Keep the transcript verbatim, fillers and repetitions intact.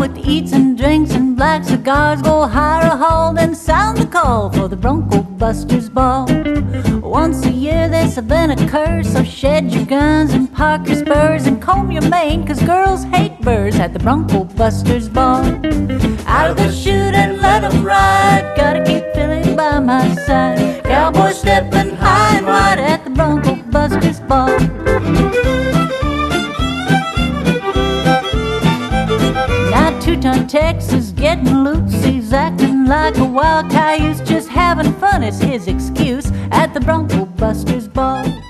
with eats and drinks and black cigars. Go hire a hall, then sound the call for the Bronco Busters Ball. Once a year this event occurs, so shed your guns and park your spurs and comb your mane, 'cause girls hate birds at the Bronco Busters Ball. Out of the chute and let 'em ride, gotta keep Billy by my side. Cowboy stepping high and wide at the Bronco Busters Ball. Now Two-Ton Tex is getting loose, he's acting like a wild cayuse, just having fun is his excuse at the Bronco Busters Ball.